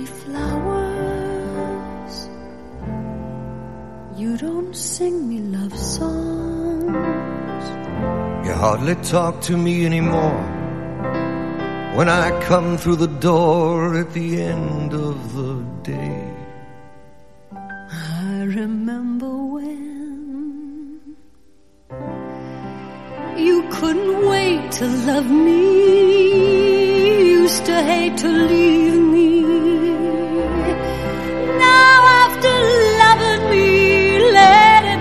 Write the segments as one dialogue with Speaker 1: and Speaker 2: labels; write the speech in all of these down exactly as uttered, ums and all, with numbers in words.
Speaker 1: flowers. You don't sing me love songs.
Speaker 2: You hardly talk to me anymore when I come through the door at the end of the day.
Speaker 1: I remember when you couldn't wait to love me, used to hate to leave me. Now after loving me, let it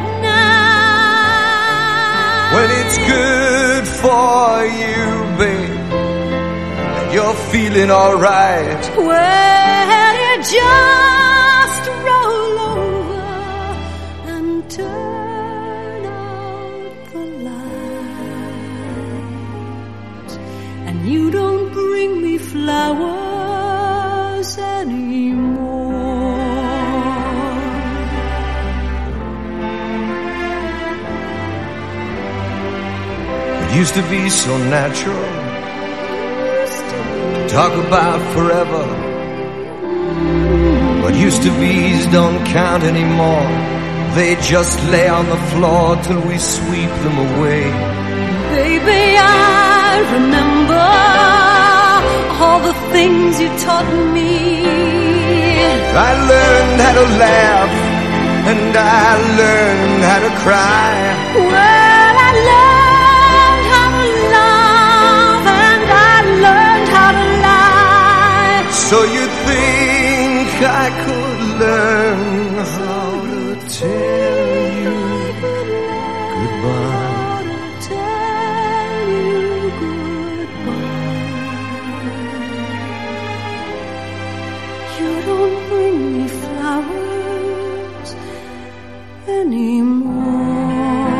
Speaker 1: now.
Speaker 2: When it's good for you, babe, and you're feeling alright,
Speaker 1: well, you just roll over and turn out the lights, and you don't bring me flowers anymore.
Speaker 2: it used to be so natural to talk about forever, but used to be's don't count anymore. They just lay on the floor till we sweep them away.
Speaker 1: Baby, I remember all the things you taught me.
Speaker 2: I learned how to laugh, and I learned how to cry.
Speaker 1: Well, I learned how to love, and I learned how to lie.
Speaker 2: So you think I could learn how to tell you goodbye?
Speaker 1: You don't bring me flowers anymore.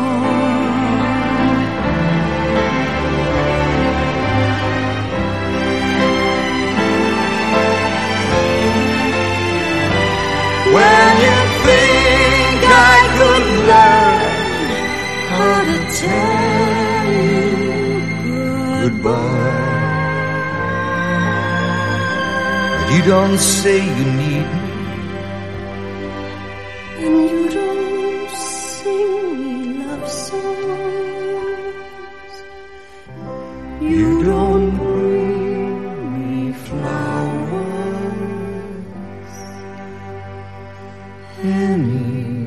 Speaker 2: When you think I could learn
Speaker 1: How to tell you
Speaker 2: goodbye, but you don't say you need me,
Speaker 1: and you don't sing me love songs.
Speaker 2: you don't bring me flowers anymore.